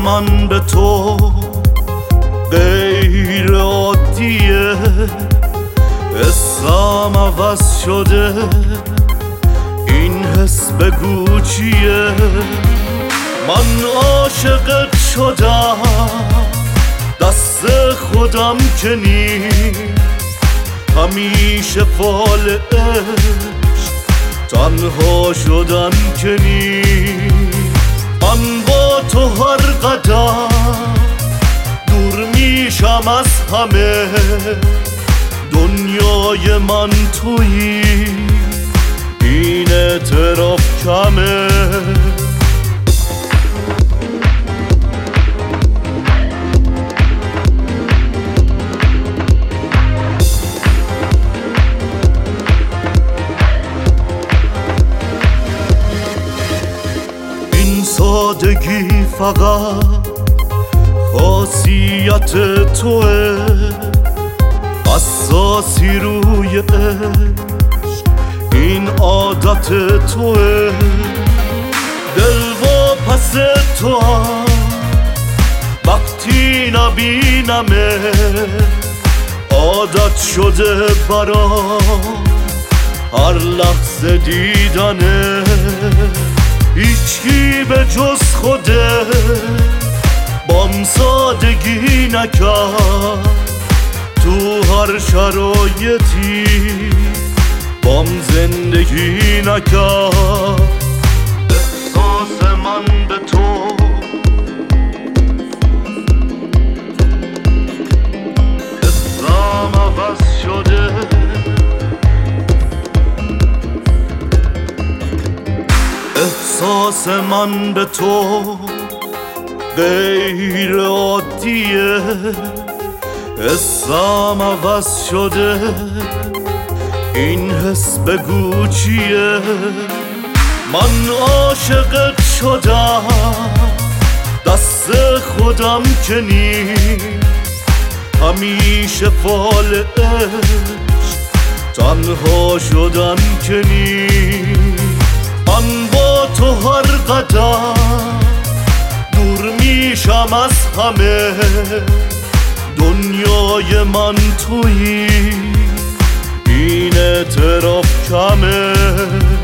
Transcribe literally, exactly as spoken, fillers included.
من به تو غیر عادیه، حسم عوض شده، این حس بگو چیه؟ من عاشقت شدم، دست خودم که نیست، همیشه فال عشق تنها شدن که نیست. من با تو هر قدم دور میشم از همه، دنیای من تویی، این اعتراف کمه. این سادگی فقط خاصیت توه، حساسی روی عشق این عادت توه. دل و پس تو هم وقتی نبینمه، عادت شده برام هر لحظه دیدنه. هیچکی به جز خوده بام سادگی نکرد، تو هر شرایطی بام زندگی نکرد. احساس من به تو حسم عوض شده، احساس من به تو غیر عادیه، حسم عوض شده، این حس بگو چیه؟ من عاشقت شدم، دست خودم که نیست، همیشه فال عشق تنها شدن که نیست. من با تو هر قدم دور میشم از همه، دنیای من تویی، این اعتراف کمه.